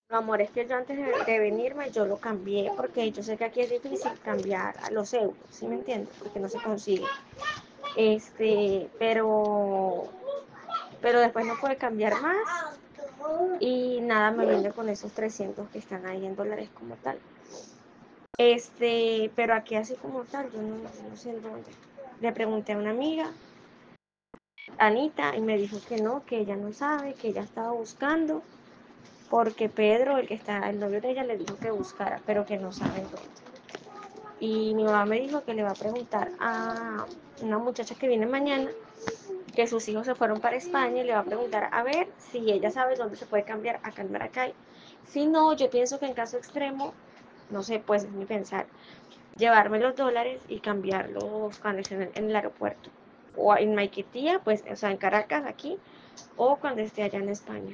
Amor, es que yo antes de venirme yo lo cambié porque yo sé que aquí es difícil cambiar a los euros, ¿sí me entiendes? Porque no se consigue. Pero después no pude cambiar más y nada, me vine con esos 300 que están ahí en dólares como tal. Pero aquí así como tal, yo no sé en dónde. Le pregunté a una amiga, Anita, y me dijo que no, que ella no sabe, que ella estaba buscando, porque Pedro, el novio de ella, le dijo que buscara, pero que no sabe en dónde. Y mi mamá me dijo que le va a preguntar a una muchacha que viene mañana, que sus hijos se fueron para España, y le va a preguntar a ver si ella sabe dónde se puede cambiar acá en Maracay. Si no, yo pienso que en caso extremo, no sé, pues es mi pensar, llevarme los dólares y cambiarlos cuando esté en el aeropuerto. O en Maiquetía, pues, o sea, en Caracas, aquí, o cuando esté allá en España.